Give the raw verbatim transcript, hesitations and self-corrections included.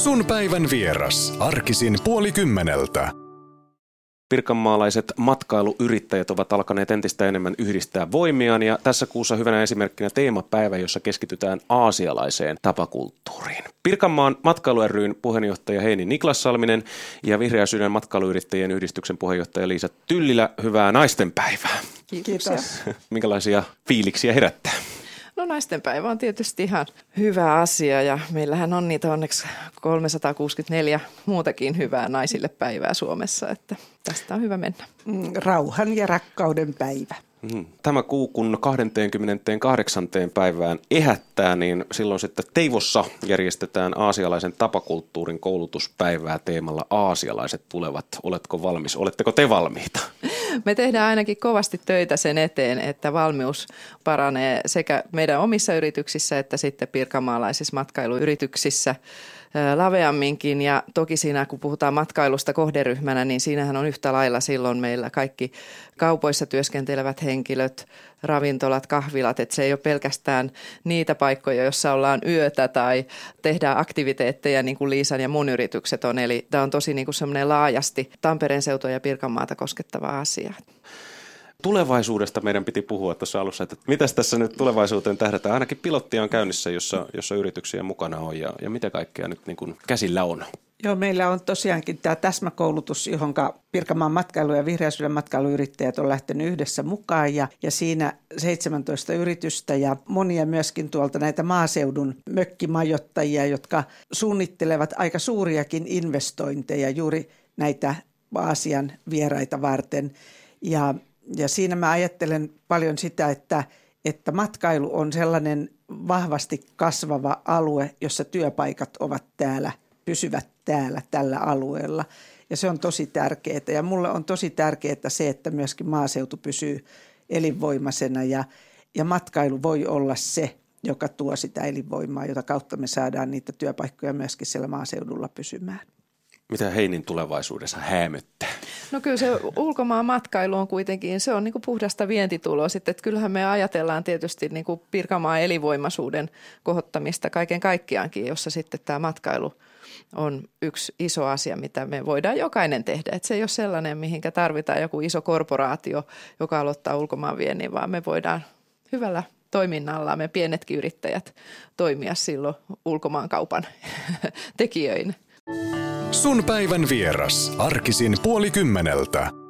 Sun päivän vieras. Arkisin puoli kymmeneltä. Pirkanmaalaiset matkailuyrittäjät ovat alkaneet entistä enemmän yhdistää voimiaan ja tässä kuussa hyvänä esimerkkinä teemapäivä, jossa keskitytään aasialaiseen tapakulttuuriin. Pirkanmaan matkailu ry:n puheenjohtaja Heini Niklassalminen ja Vihreä Sydän matkailuyrittäjien yhdistyksen puheenjohtaja Liisa Tyllilä, hyvää naistenpäivää. Kiitos. Minkälaisia fiiliksiä herättää? No naistenpäivä on tietysti ihan hyvä asia ja meillähän on niitä onneksi kolmesataakuusikymmentäneljä muutakin hyvää naisille päivää Suomessa, että tästä on hyvä mennä. Rauhan ja rakkauden päivä. Tämä kuu, kun kaksikymmentäkahdeksan päivään ehättää, niin silloin sitten Teivossa järjestetään aasialaisen tapakulttuurin koulutuspäivää teemalla Aasialaiset tulevat. Oletko valmis? Oletteko te valmiita? Me tehdään ainakin kovasti töitä sen eteen, että valmius paranee sekä meidän omissa yrityksissä että sitten pirkanmaalaisissa matkailuyrityksissä laveamminkin. Ja toki siinä, kun puhutaan matkailusta kohderyhmänä, niin siinähän on yhtä lailla silloin meillä kaikki kaupoissa työskentelevät henkilöt, ravintolat, kahvilat, että se ei ole pelkästään niitä paikkoja, joissa ollaan yötä tai tehdään aktiviteetteja niin kuin Liisan ja mun yritykset on. Eli tämä on tosi niin kuin semmoinen laajasti Tampereen seutua ja Pirkanmaata koskettava asia. Tulevaisuudesta meidän piti puhua tuossa alussa, että mitäs tässä nyt tulevaisuuteen tähdätään? Ainakin pilottia on käynnissä, jossa, jossa yrityksiä mukana on ja, ja mitä kaikkea nyt niin kuin käsillä on? Joo, meillä on tosiaankin tämä täsmäkoulutus, johon Pirkanmaan matkailu- ja Vihreä Sydän matkailuyrittäjät on lähtenyt yhdessä mukaan ja, ja siinä seitsemäntoista yritystä ja monia myöskin tuolta näitä maaseudun mökkimajoittajia, jotka suunnittelevat aika suuriakin investointeja juuri näitä Aasian vieraita varten ja Ja siinä mä ajattelen paljon sitä, että, että matkailu on sellainen vahvasti kasvava alue, jossa työpaikat ovat täällä, pysyvät täällä, tällä alueella. Ja se on tosi tärkeää. Ja mulle on tosi tärkeää se, että myöskin maaseutu pysyy elinvoimaisena ja, ja matkailu voi olla se, joka tuo sitä elinvoimaa, jota kautta me saadaan niitä työpaikkoja myöskin siellä maaseudulla pysymään. Mitä Heinin tulevaisuudessa häämöttää? No kyllä se ulkomaan matkailu on kuitenkin, se on niin kuin puhdasta vientituloa sitten, että kyllähän me ajatellaan tietysti niin kuin Pirkanmaan elinvoimaisuuden kohottamista kaiken kaikkiaankin, jossa sitten tämä matkailu on yksi iso asia, mitä me voidaan jokainen tehdä. Että se ei ole sellainen, mihinkä tarvitaan joku iso korporaatio, joka aloittaa ulkomaan viennin, vaan me voidaan hyvällä toiminnalla me pienetkin yrittäjät toimia silloin ulkomaankaupan tekijöinä. Sun päivän vieras. Arkisin puoli kymmeneltä.